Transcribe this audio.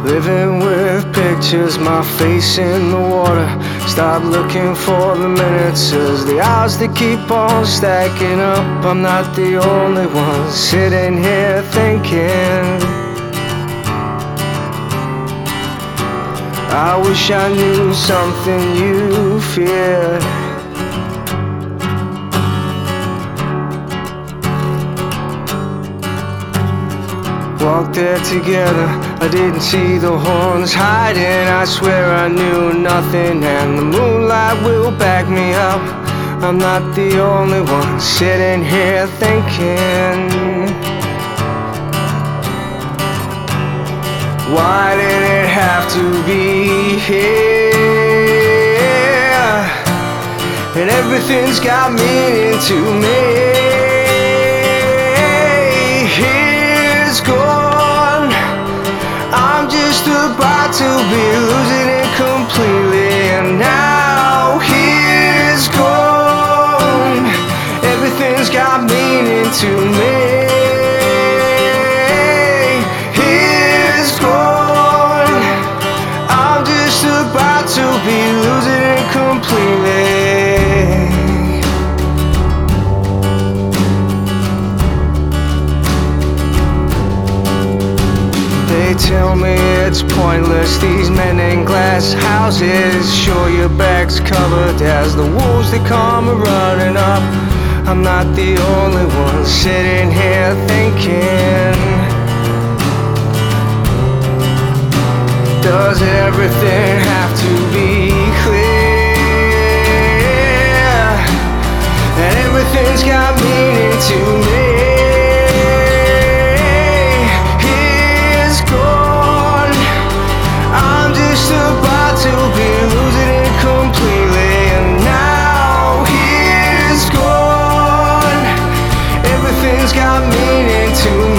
Living with pictures, my face in the water. Stop looking for the minutes, as the hours that keep on stacking up. I'm not the only one sitting here thinking, I wish I knew something you feared. Walked there together, I didn't see the horns hiding. I swear I knew nothing, and the moonlight will back me up. I'm not the only one sitting here thinking, why did it have to be here? And everything's got meaning to me. It's gone, I'm just about to be losing it completely. And now he's gone, everything's got meaning to me. He's gone, I'm just about to be losing it completely. They tell me it's pointless, these men in glass houses. Sure, your back's covered as the wolves that come running up. I'm not the only one sitting here thinking, does everything have to be clear? And everything's got meaning to me. About to be losing it completely, and now he's gone, everything's got meaning to me.